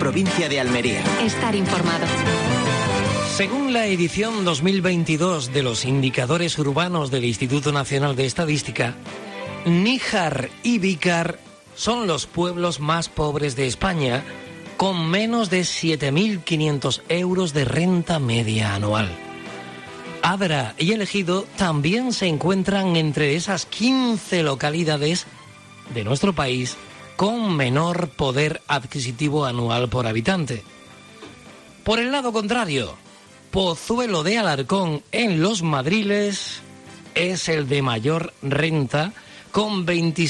provincia de Almería. Estar informado. Según la edición 2022 de los indicadores urbanos del Instituto Nacional de Estadística, Níjar y Vícar son los pueblos más pobres de España, con menos de 7.500 euros de renta media anual. Adra y El Ejido también se encuentran entre esas 15 localidades de nuestro país con menor poder adquisitivo anual por habitante. Por el lado contrario, Pozuelo de Alarcón en Los Madriles es el de mayor renta, con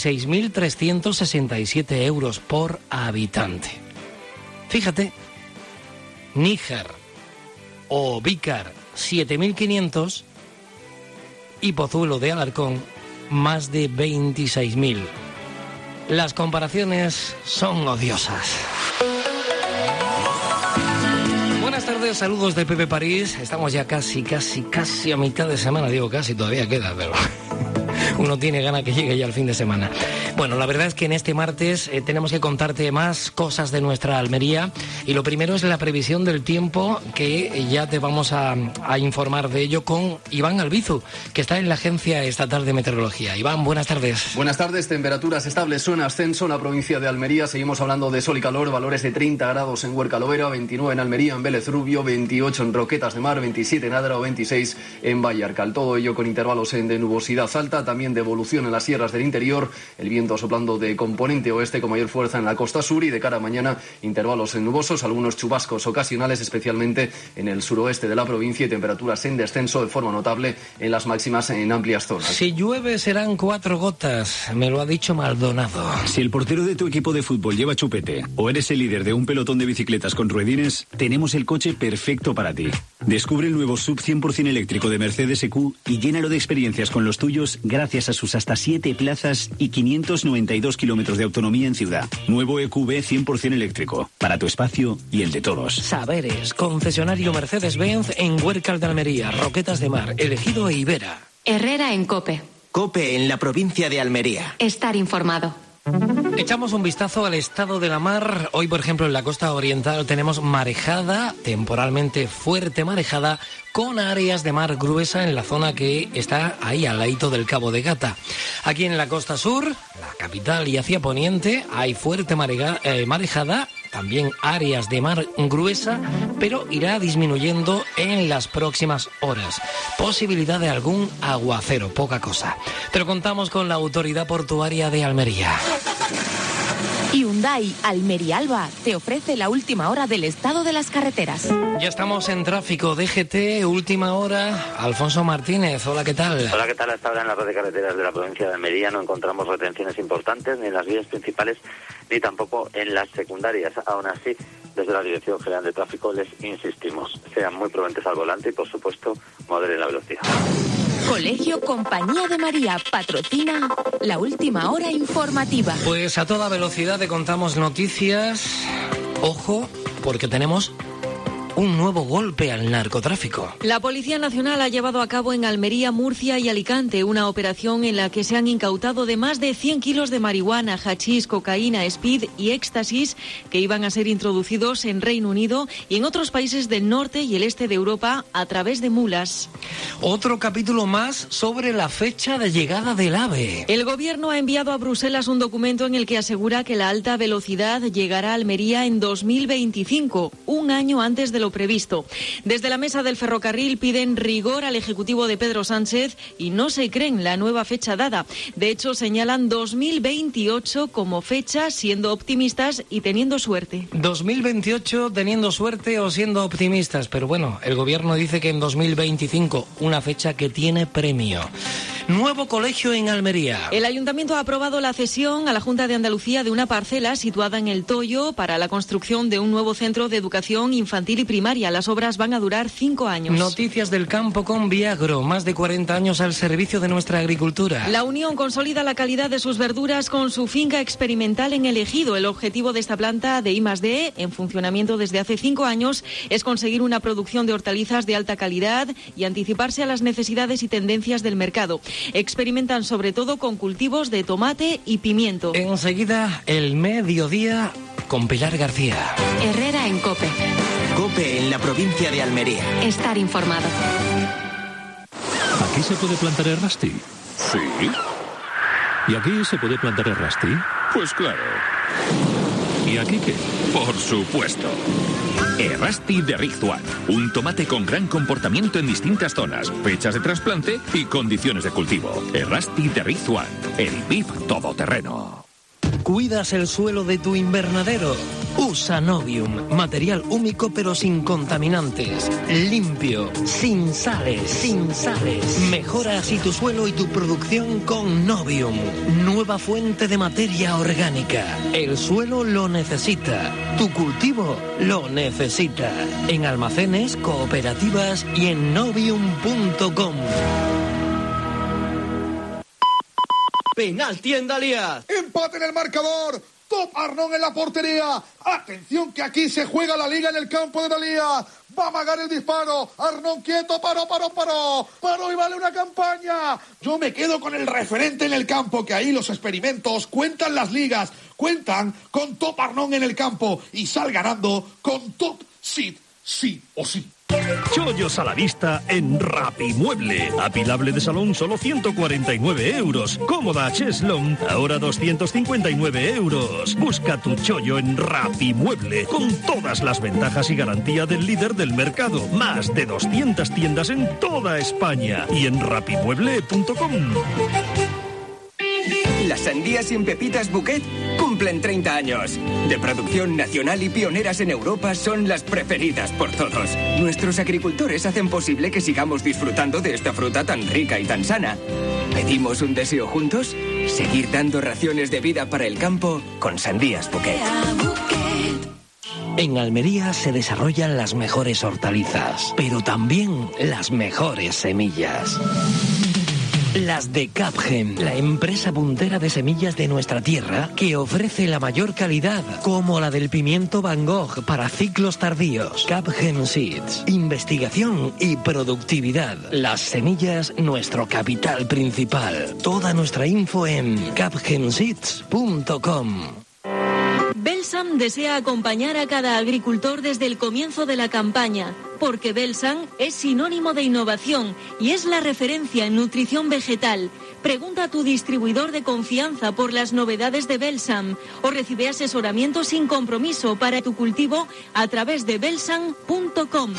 26.367 euros por habitante. Fíjate, Níjar o Vícar 7.500 y Pozuelo de Alarcón más de 26.000. Las comparaciones son odiosas. Buenas tardes, saludos de Pepe París. Estamos ya casi a mitad de semana. Digo casi, todavía queda, pero uno tiene ganas que llegue ya el fin de semana. Bueno, la verdad es que en este martes tenemos que contarte más cosas de nuestra Almería, y lo primero es la previsión del tiempo, que ya te vamos a informar de ello con Iván Albizu, que está en la Agencia Estatal de Meteorología. Iván, buenas tardes. Buenas tardes, temperaturas estables son ascenso en la provincia de Almería. Seguimos hablando de sol y calor, valores de 30 grados en Huerca Lovera, 29 en Almería, en Vélez Rubio, 28 en Roquetas de Mar, 27 en Adra o 26 en Vallarcal. Todo ello con intervalos de nubosidad alta, también de evolución en las sierras del interior, el viento soplando de componente oeste con mayor fuerza en la costa sur, y de cara a mañana intervalos nubosos, algunos chubascos ocasionales, especialmente en el suroeste de la provincia, y temperaturas en descenso de forma notable en las máximas en amplias zonas. Si llueve serán 4 gotas, me lo ha dicho Maldonado. Si el portero de tu equipo de fútbol lleva chupete o eres el líder de un pelotón de bicicletas con ruedines, tenemos el coche perfecto para ti. Descubre el nuevo SUV 100% eléctrico de Mercedes EQ y llénalo de experiencias con los tuyos gracias a sus hasta 7 plazas y 592 kilómetros de autonomía en ciudad. Nuevo EQB 100% eléctrico, para tu espacio y el de todos. Saberes, concesionario Mercedes-Benz en Huércal de Almería, Roquetas de Mar, El Ejido e Ibera. Herrera en COPE. COPE en la provincia de Almería. Estar informado. Echamos un vistazo al estado de la mar. Hoy, por ejemplo, en la costa oriental tenemos marejada, temporalmente fuerte marejada, con áreas de mar gruesa en la zona que está ahí al ladito del Cabo de Gata. Aquí en la costa sur, la capital y hacia poniente, hay fuerte marejada, también áreas de mar gruesa, pero irá disminuyendo en las próximas horas. Posibilidad de algún aguacero, poca cosa. Pero contamos con la Autoridad Portuaria de Almería. Hyundai Almería Alba te ofrece la última hora del estado de las carreteras. Ya estamos en tráfico. DGT, última hora. Alfonso Martínez, hola, ¿qué tal? Hola, ¿qué tal? Hasta ahora en la red de carreteras de la provincia de Almería no encontramos retenciones importantes ni en las vías principales ni tampoco en las secundarias. Aún así, desde la Dirección General de Tráfico les insistimos, sean muy prudentes al volante y, por supuesto, moderen la velocidad. Colegio Compañía de María patrocina la última hora informativa. Pues a toda velocidad te contamos noticias. Ojo, porque tenemos un nuevo golpe al narcotráfico. La Policía Nacional ha llevado a cabo en Almería, Murcia y Alicante una operación en la que se han incautado de más de 100 kilos de marihuana, hachís, cocaína, speed y éxtasis que iban a ser introducidos en Reino Unido y en otros países del norte y el este de Europa a través de mulas. Otro capítulo más sobre la fecha de llegada del AVE. El Gobierno ha enviado a Bruselas un documento en el que asegura que la alta velocidad llegará a Almería en 2025, un año antes de lo previsto. Desde la mesa del ferrocarril piden rigor al Ejecutivo de Pedro Sánchez y no se creen la nueva fecha dada. De hecho, señalan 2028 como fecha, siendo optimistas y teniendo suerte. 2028 teniendo suerte o siendo optimistas, pero bueno, el Gobierno dice que en 2025, una fecha que tiene premio. Nuevo colegio en Almería. El Ayuntamiento ha aprobado la cesión a la Junta de Andalucía de una parcela situada en El Toyo para la construcción de un nuevo centro de educación infantil y primaria. Las obras van a durar 5 años. Noticias del campo con Viagro, más de 40 años al servicio de nuestra agricultura. La Unión consolida la calidad de sus verduras con su finca experimental en El Ejido. El objetivo de esta planta de I+D, en funcionamiento desde hace 5 años, es conseguir una producción de hortalizas de alta calidad y anticiparse a las necesidades y tendencias del mercado. Experimentan sobre todo con cultivos de tomate y pimiento. Enseguida, el mediodía con Pilar García. Herrera en COPE. COPE en la provincia de Almería. Estar informado. ¿Aquí se puede plantar Errasti? Sí. ¿Y aquí se puede plantar Errasti? Pues claro. ¿Y aquí qué? Por supuesto. Errasti de Rizwan. Un tomate con gran comportamiento en distintas zonas, fechas de trasplante y condiciones de cultivo. Errasti de Rizwan. El VIP todoterreno. ¿Cuidas el suelo de tu invernadero? Usa Novium, material húmico pero sin contaminantes, limpio, sin sales. Mejora así tu suelo y tu producción con Novium, nueva fuente de materia orgánica. El suelo lo necesita, tu cultivo lo necesita. En almacenes, cooperativas y en novium.com. Penalti en Dalia. Empate en el marcador. Top Arnón en la portería. Atención que aquí se juega la liga en el campo de Dalia. Va a amagar el disparo. Arnón quieto, paró. Paró y vale una campaña. Yo me quedo con el referente en el campo, que ahí los experimentos cuentan las ligas. Cuentan con Top Arnón en el campo y sal ganando con Top Seed, sí o sí. Chollos a la vista en Rapimueble. Apilable de salón solo 149 euros. Cómoda Cheslong ahora 259 euros. Busca tu chollo en Rapimueble con todas las ventajas y garantía del líder del mercado. Más de 200 tiendas en toda España y en rapimueble.com. Las sandías sin pepitas Bouquet cumplen 30 años. De producción nacional y pioneras en Europa, son las preferidas por todos. Nuestros agricultores hacen posible que sigamos disfrutando de esta fruta tan rica y tan sana. ¿Pedimos un deseo juntos? Seguir dando raciones de vida para el campo con sandías Bouquet. En Almería se desarrollan las mejores hortalizas, pero también las mejores semillas. Las de Capgem, la empresa puntera de semillas de nuestra tierra que ofrece la mayor calidad, como la del pimiento Van Gogh para ciclos tardíos. Capgem Seeds, investigación y productividad. Las semillas, nuestro capital principal. Toda nuestra info en capgemseeds.com. Belsam desea acompañar a cada agricultor desde el comienzo de la campaña, porque Belsam es sinónimo de innovación y es la referencia en nutrición vegetal. Pregunta a tu distribuidor de confianza por las novedades de Belsam o recibe asesoramiento sin compromiso para tu cultivo a través de belsam.com.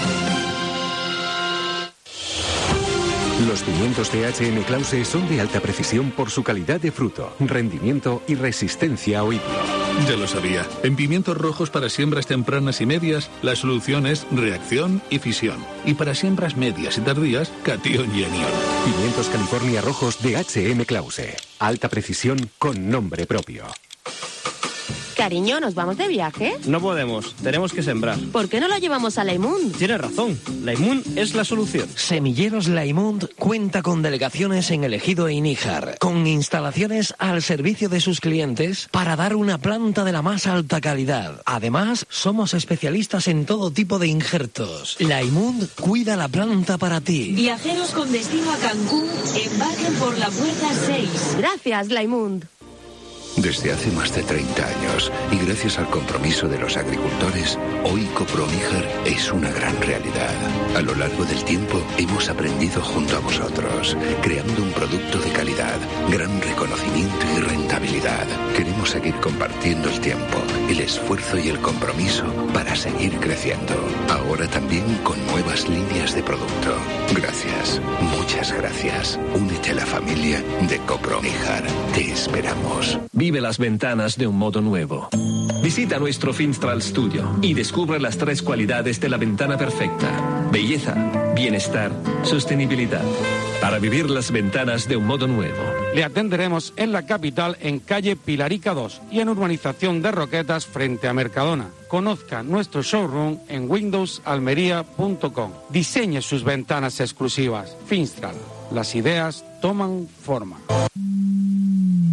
Los pimientos de H.M. Clause son de alta precisión por su calidad de fruto, rendimiento y resistencia a oidio. Ya lo sabía. En pimientos rojos para siembras tempranas y medias, la solución es reacción y fisión. Y para siembras medias y tardías, catión y anión. Pimientos California rojos de H.M. Clause. Alta precisión con nombre propio. Cariño, ¿nos vamos de viaje? No podemos, tenemos que sembrar. ¿Por qué no lo llevamos a Laimund? Tienes razón, Laimund es la solución. Semilleros Laimund cuenta con delegaciones en El Ejido e Níjar, con instalaciones al servicio de sus clientes para dar una planta de la más alta calidad. Además, somos especialistas en todo tipo de injertos. Laimund cuida la planta para ti. Viajeros con destino a Cancún, embarquen por la puerta 6. Gracias, Laimund. Desde hace más de 30 años y gracias al compromiso de los agricultores, hoy Coproníjar es una gran realidad. A lo largo del tiempo hemos aprendido junto a vosotros, creando un producto de calidad, gran reconocimiento y rentabilidad. Queremos seguir compartiendo el tiempo, el esfuerzo y el compromiso para seguir creciendo. Ahora también con nuevas líneas de producto. Gracias, muchas gracias. Únete a la familia de Coproníjar. Te esperamos. Vive las ventanas de un modo nuevo. Visita nuestro Finstral Studio y descubre las 3 cualidades de la ventana perfecta: belleza, bienestar, sostenibilidad. Para vivir las ventanas de un modo nuevo. Le atenderemos en la capital, en calle Pilarica 2 y en urbanización de Roquetas frente a Mercadona. Conozca nuestro showroom en windowsalmeria.com. Diseñe sus ventanas exclusivas. Finstral. Las ideas toman forma.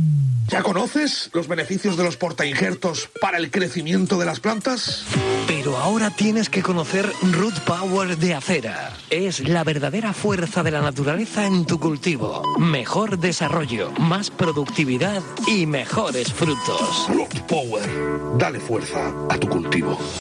¿Ya conoces los beneficios de los portainjertos para el crecimiento de las plantas? Pero ahora tienes que conocer Root Power de Acera. Es la verdadera fuerza de la naturaleza en tu cultivo. Mejor desarrollo, más productividad y mejores frutos. Root Power. Dale fuerza a tu cultivo.